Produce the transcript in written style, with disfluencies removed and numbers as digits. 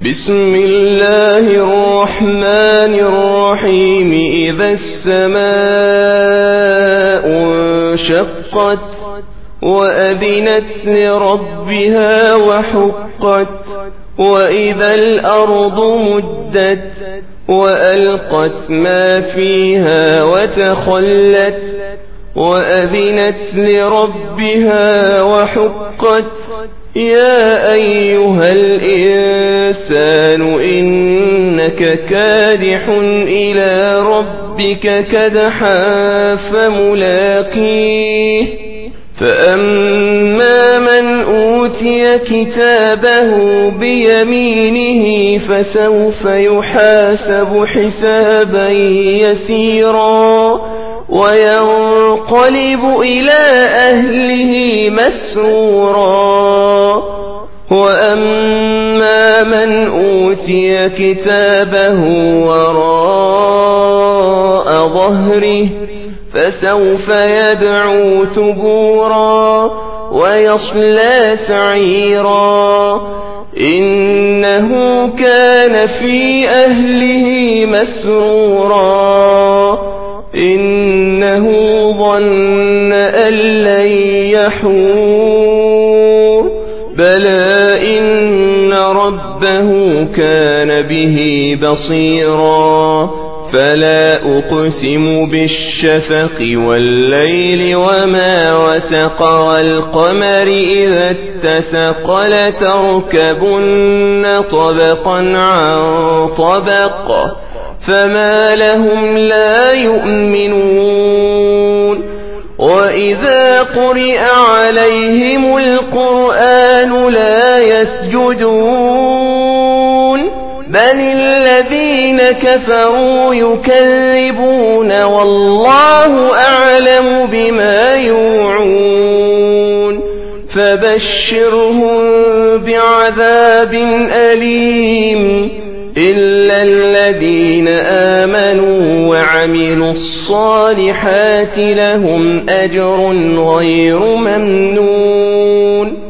بسم الله الرحمن الرحيم إذا السماء انشقت وأذنت لربها وحقت وإذا الأرض مدت وألقت ما فيها وتخلت وأذنت لربها وحقت يا أيها الإنسان إنك كادح إلى ربك كدحا فملاقيه فأما من أوتي كتابه بيمينه فسوف يحاسب حسابا يسيرا وينقلب إلى أهله مسرورا وأما من أوتي كتابه وراء ظهره فسوف يدعو ثبورا ويصلى سعيرا إنه كان في أهله مسرورا إنه ظن أن لن يحور بلى إن ربه كان به بصيرا فلا أقسم بالشفق والليل وما وسق والقمر إذا اتسق لتركبن طبقا عن طبق فما لهم لا يؤمنون وإذا قرئ عليهم القرآن لا يسجدون بل الذين كفروا يكذبون والله أعلم بما يوعون فبشرهم بعذاب أليم إلا الذين آمنوا وعملوا الصالحات لهم أجر غير ممنون